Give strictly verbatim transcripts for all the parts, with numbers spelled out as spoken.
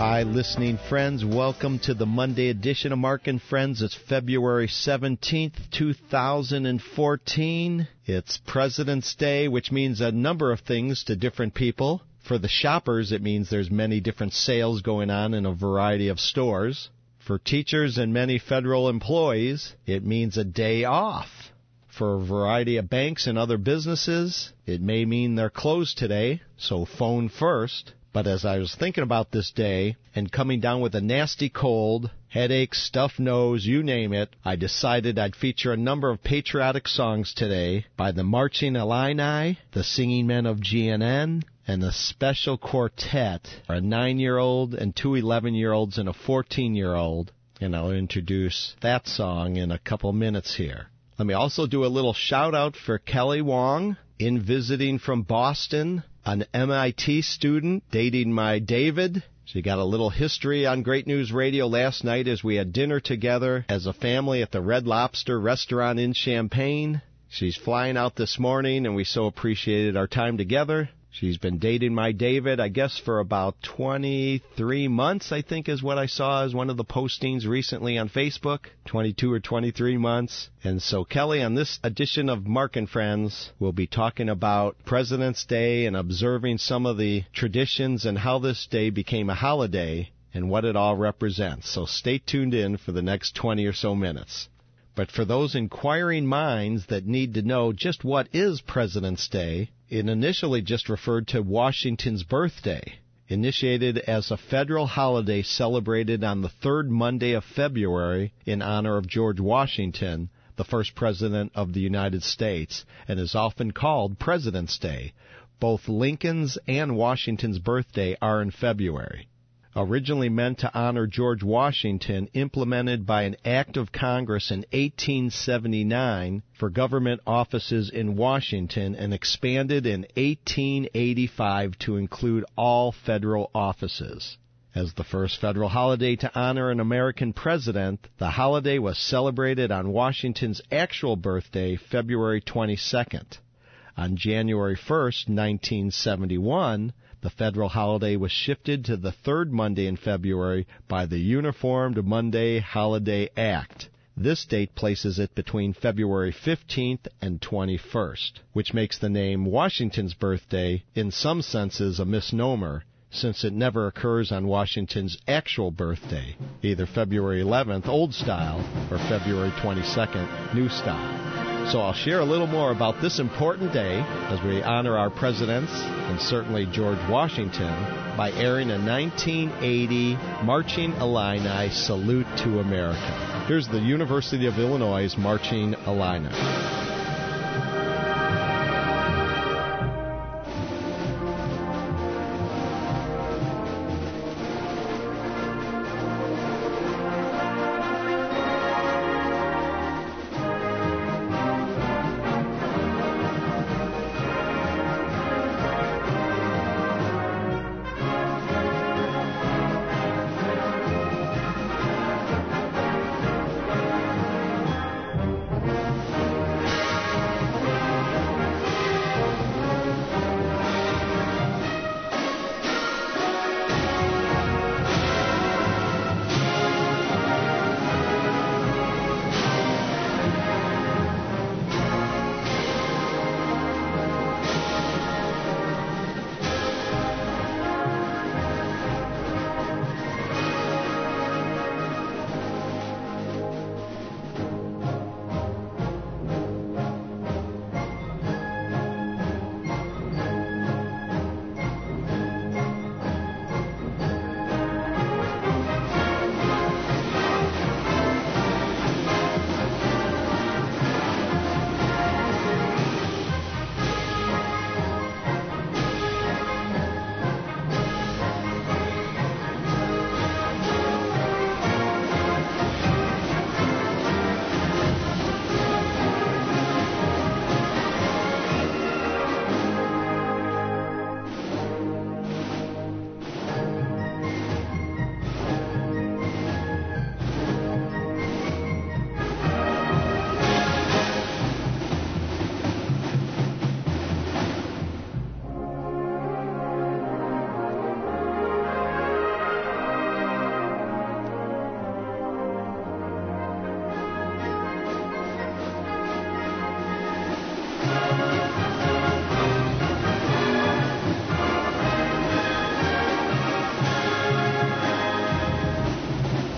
Hi, listening friends. Welcome to the Monday edition of Mark and Friends. It's February seventeenth, two thousand fourteen. It's President's Day, which means a number of things to different people. For the shoppers, it means there's many different sales going on in a variety of stores. For teachers and many federal employees, it means a day off. For a variety of banks and other businesses, it may mean they're closed today, so phone first. But as I was thinking about this day and coming down with a nasty cold, headache, stuffed nose, you name it, I decided I'd feature a number of patriotic songs today by the Marching Illini, the Singing Men of G N N, and a special quartet, a nine-year-old and two eleven-year-olds and a fourteen-year-old. And I'll introduce that song in a couple minutes here. Let me also do a little shout-out for Kelly Wong, in visiting from Boston, an M I T student dating my David. She got a little history on Great News Radio last night as we had dinner together as a family at the Red Lobster restaurant in Champaign. She's flying out this morning, and we so appreciated our time together. She's been dating my David, I guess, for about twenty-three months, I think is what I saw as one of the postings recently on Facebook. twenty-two or twenty-three months. And so, Kelly, on this edition of Mark and Friends, we'll be talking about President's Day and observing some of the traditions and how this day became a holiday and what it all represents. So stay tuned in for the next twenty or so minutes. But for those inquiring minds that need to know just what is President's Day, it initially just referred to Washington's birthday, initiated as a federal holiday celebrated on the third Monday of February in honor of George Washington, the first president of the United States, and is often called President's Day. Both Lincoln's and Washington's birthday are in February. Originally meant to honor George Washington, implemented by an act of Congress in eighteen seventy-nine for government offices in Washington and expanded in eighteen eighty-five to include all federal offices. As the first federal holiday to honor an American president, the holiday was celebrated on Washington's actual birthday, February twenty-second. On January first, nineteen seventy-one, the federal holiday was shifted to the third Monday in February by the Uniformed Monday Holiday Act. This date places it between February fifteenth and twenty-first, which makes the name Washington's birthday in some senses a misnomer, since it never occurs on Washington's actual birthday, either February eleventh, Old Style, or February twenty-second, New Style. So I'll share a little more about this important day as we honor our presidents, and certainly George Washington, by airing a nineteen eighty Marching Illini Salute to America. Here's the University of Illinois' Marching Illini.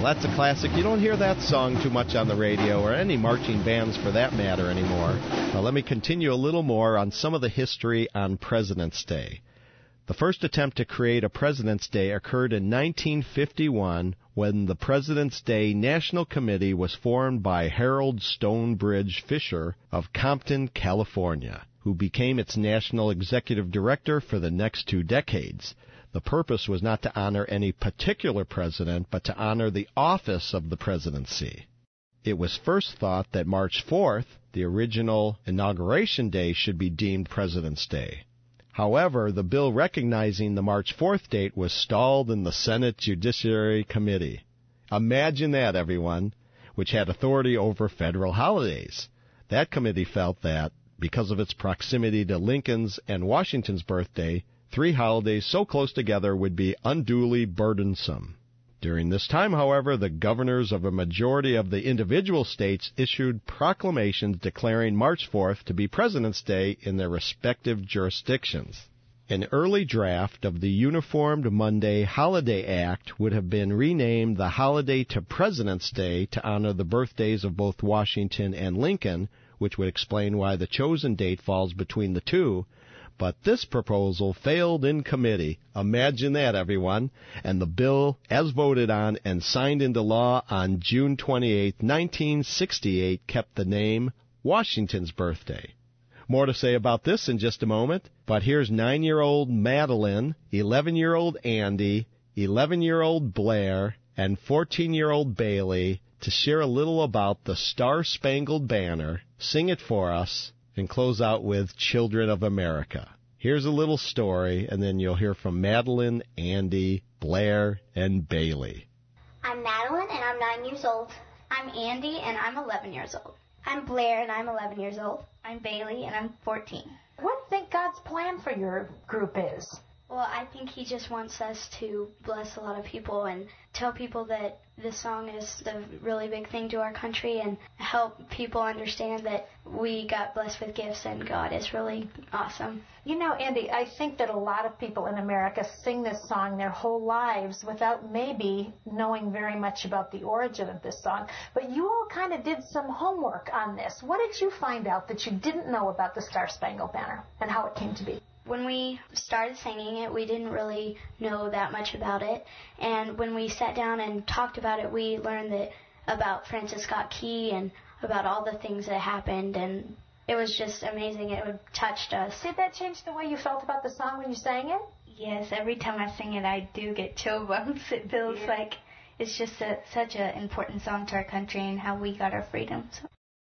that's a classic. You don't hear that song too much on the radio, or any marching bands for that matter anymore. Now let me continue a little more on some of the history on President's Day. The first attempt to create a President's Day occurred in nineteen fifty-one when the President's Day National Committee was formed by Harold Stonebridge Fisher of Compton, California, who became its national executive director for the next two decades. The purpose was not to honor any particular president, but to honor the office of the presidency. It was first thought that March fourth, the original inauguration day, should be deemed President's Day. However, the bill recognizing the March fourth date was stalled in the Senate Judiciary Committee. Imagine that, everyone, which had authority over federal holidays. That committee felt that, because of its proximity to Lincoln's and Washington's birthday, three holidays so close together would be unduly burdensome. During this time, however, the governors of a majority of the individual states issued proclamations declaring March fourth to be President's Day in their respective jurisdictions. An early draft of the Uniformed Monday Holiday Act would have been renamed the Holiday to President's Day to honor the birthdays of both Washington and Lincoln, which would explain why the chosen date falls between the two. But this proposal failed in committee. Imagine that, everyone. And the bill, as voted on and signed into law on June twenty-eighth, nineteen sixty-eight, kept the name Washington's birthday. More to say about this in just a moment, but here's nine-year-old Madeline, eleven-year-old Andy, eleven-year-old Blair, and fourteen-year-old Bailey to share a little about the Star-Spangled Banner, sing it for us, and close out with Children of America. Here's a little story, and then you'll hear from Madeline, Andy, Blair, and Bailey. I'm Madeline, and I'm nine years old. I'm Andy, and I'm eleven years old. I'm Blair, and I'm eleven years old. I'm Bailey, and I'm fourteen. What do you think God's plan for your group is? Well, I think he just wants us to bless a lot of people and tell people that this song is a really big thing to our country and help people understand that we got blessed with gifts and God is really awesome. You know, Andy, I think that a lot of people in America sing this song their whole lives without maybe knowing very much about the origin of this song. But you all kind of did some homework on this. What did you find out that you didn't know about the Star-Spangled Banner and how it came to be? When we started singing it, we didn't really know that much about it. And when we sat down and talked about it, we learned that about Francis Scott Key and about all the things that happened. And it was just amazing. It touched us. Did that change the way you felt about the song when you sang it? Yes. Every time I sing it, I do get chill bumps. It feels yeah. like it's just a, such an important song to our country and how we got our freedom. So.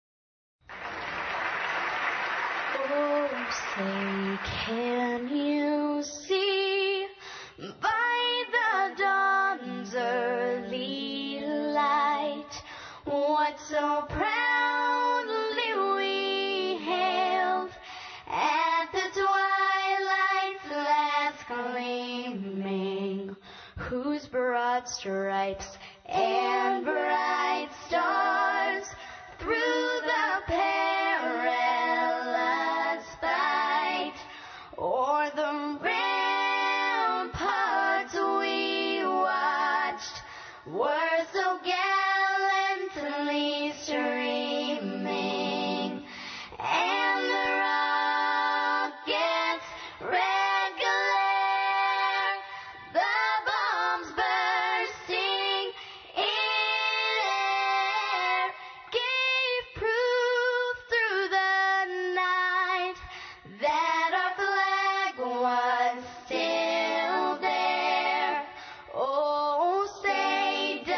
Say, can you see by the dawn's early light what so proudly we hailed at the twilight's last gleaming, whose broad stripes and bright stars through the perilous fight o'er the ramparts we watched were so gallantly streaming, and the rockets red glare, the bombs bursting in air, gave proof through the night that our flag was still there. Oh, say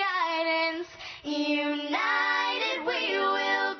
guidance. United we will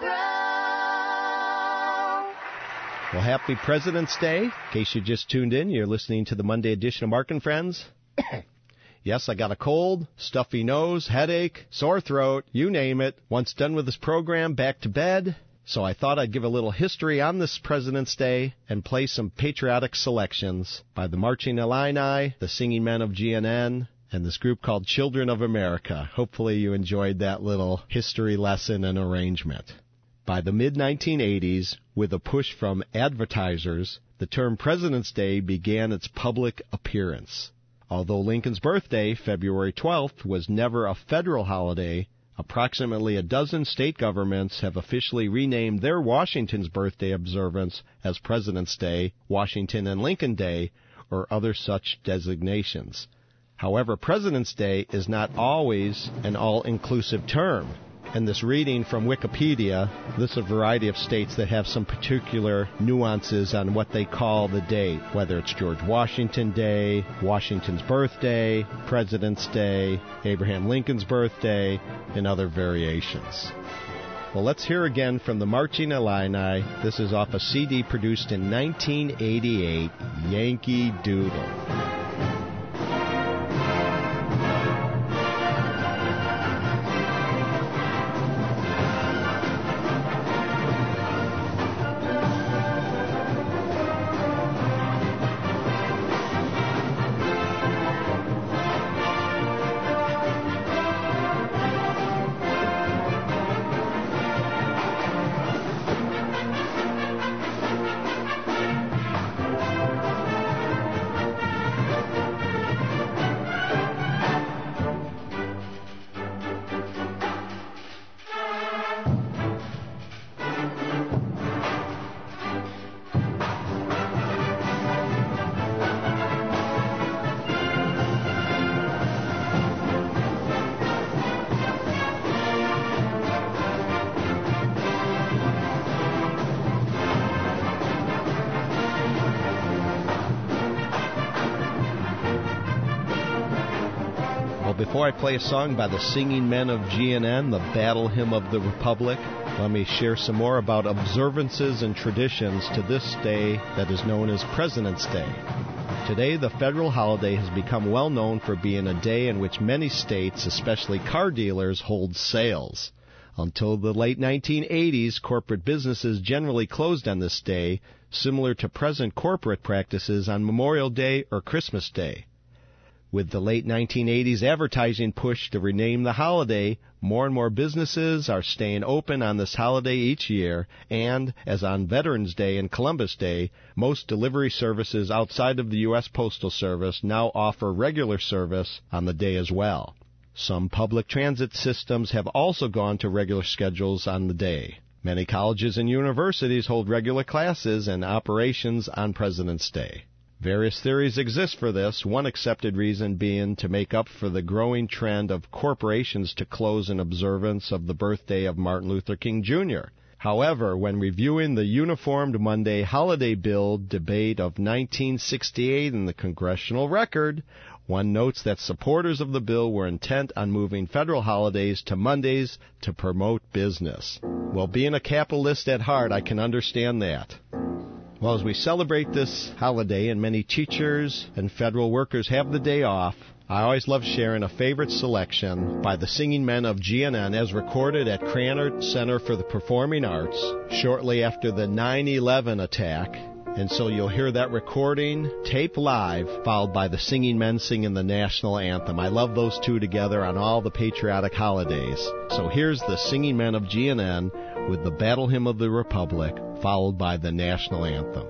grow. Well, happy President's Day. In case you just tuned in, you're listening to the Monday edition of Mark and Friends. Yes, I got a cold, stuffy nose, headache, sore throat, you name it. Once done with this program, back to bed. So I thought I'd give a little history on this President's Day and play some patriotic selections by the Marching Illini, the Singing Men of G N N, and this group called Children of America. Hopefully you enjoyed that little history lesson and arrangement. By the mid nineteen eighties, with a push from advertisers, the term President's Day began its public appearance. Although Lincoln's birthday, February twelfth, was never a federal holiday, approximately a dozen state governments have officially renamed their Washington's birthday observance as President's Day, Washington and Lincoln Day, or other such designations. However, President's Day is not always an all-inclusive term. In this reading from Wikipedia, lists a variety of states that have some particular nuances on what they call the day, whether it's George Washington Day, Washington's birthday, President's Day, Abraham Lincoln's birthday, and other variations. Well, let's hear again from the Marching Illini. This is off a C D produced in nineteen eighty-eight, Yankee Doodle. Before I play a song by the Singing Men of G N N, the Battle Hymn of the Republic, let me share some more about observances and traditions to this day that is known as President's Day. Today, the federal holiday has become well known for being a day in which many states, especially car dealers, hold sales. Until the late nineteen eighties, corporate businesses generally closed on this day, similar to present corporate practices on Memorial Day or Christmas Day. With the late nineteen eighties advertising push to rename the holiday, more and more businesses are staying open on this holiday each year, and, as on Veterans Day and Columbus Day, most delivery services outside of the U S Postal Service now offer regular service on the day as well. Some public transit systems have also gone to regular schedules on the day. Many colleges and universities hold regular classes and operations on President's Day. Various theories exist for this, one accepted reason being to make up for the growing trend of corporations to close in observance of the birthday of Martin Luther King Junior However, when reviewing the Uniformed Monday Holiday Bill debate of nineteen sixty-eight in the Congressional Record, one notes that supporters of the bill were intent on moving federal holidays to Mondays to promote business. Well, being a capitalist at heart, I can understand that. Well, as we celebrate this holiday and many teachers and federal workers have the day off, I always love sharing a favorite selection by the Singing Men of G N N as recorded at Krannert Center for the Performing Arts shortly after the nine eleven attack. And so you'll hear that recording taped live, followed by the Singing Men singing the national anthem. I love those two together on all the patriotic holidays. So here's the Singing Men of G N N with the Battle Hymn of the Republic, followed by the national anthem.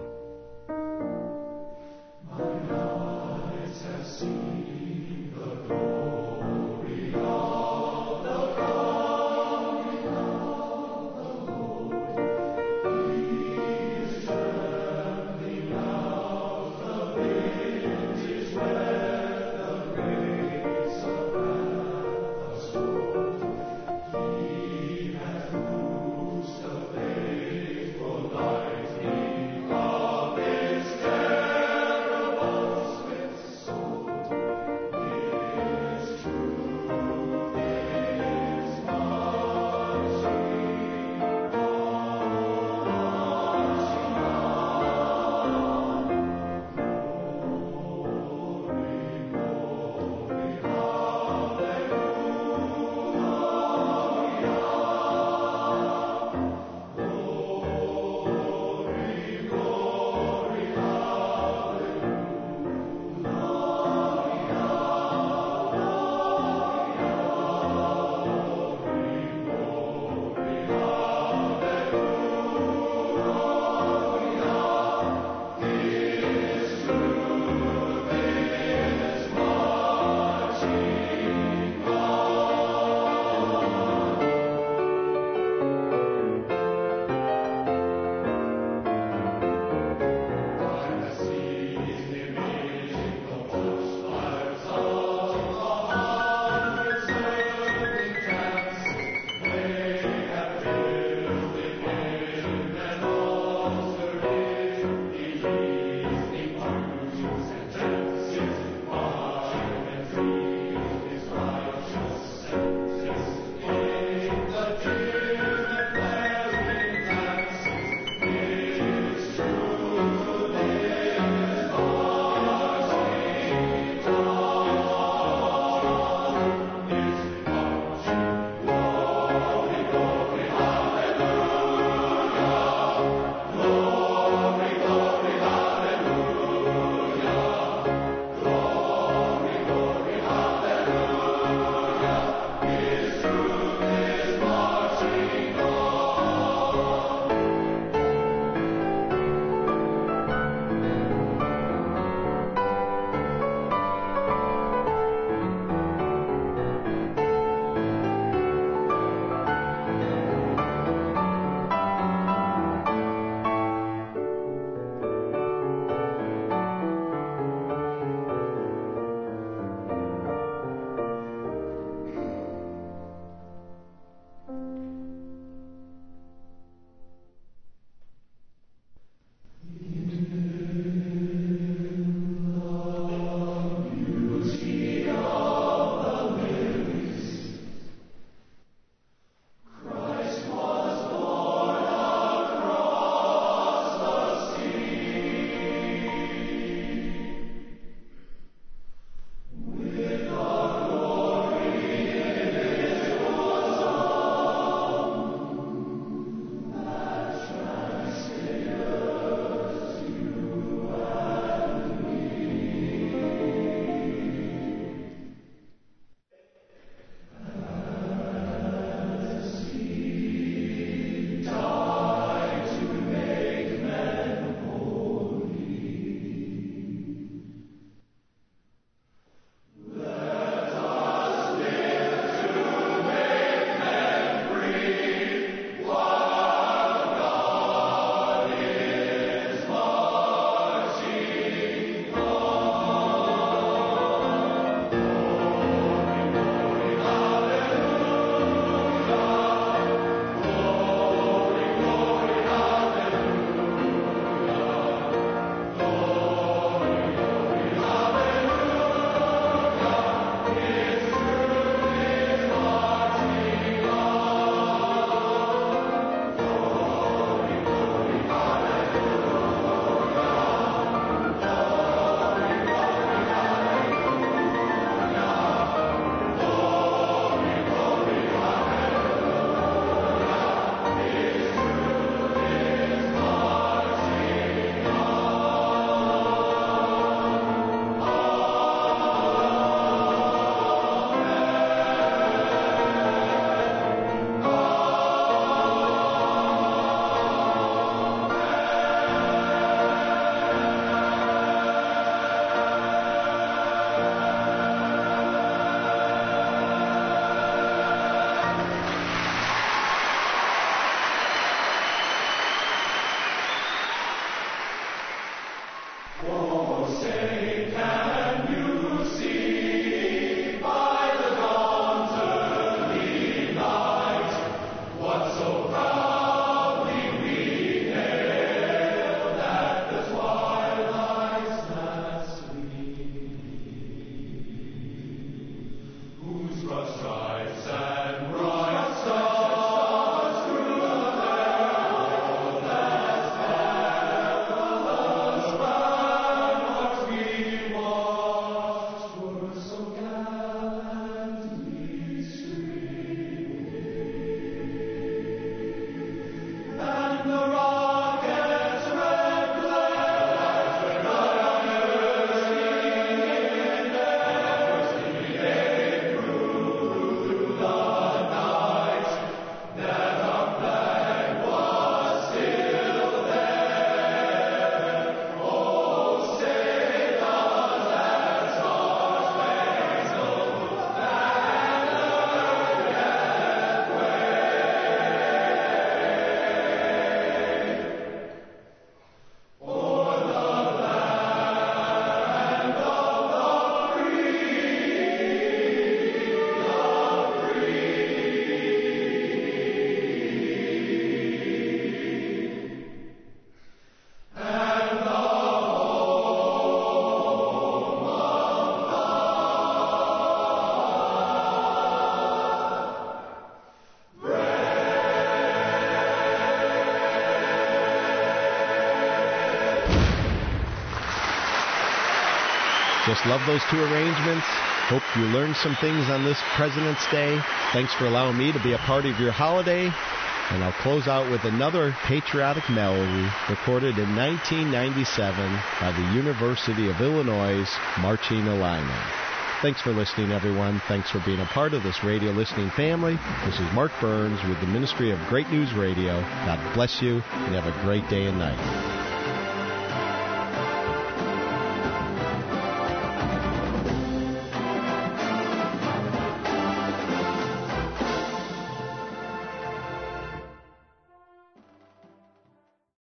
Oh just love those two arrangements. Hope you learned some things on this President's Day. Thanks for allowing me to be a part of your holiday. And I'll close out with another patriotic melody recorded in nineteen ninety-seven by the University of Illinois' Marching Alignment. Thanks for listening, everyone. Thanks for being a part of this radio listening family. This is Mark Burns with the Ministry of Great News Radio. God bless you, and have a great day and night.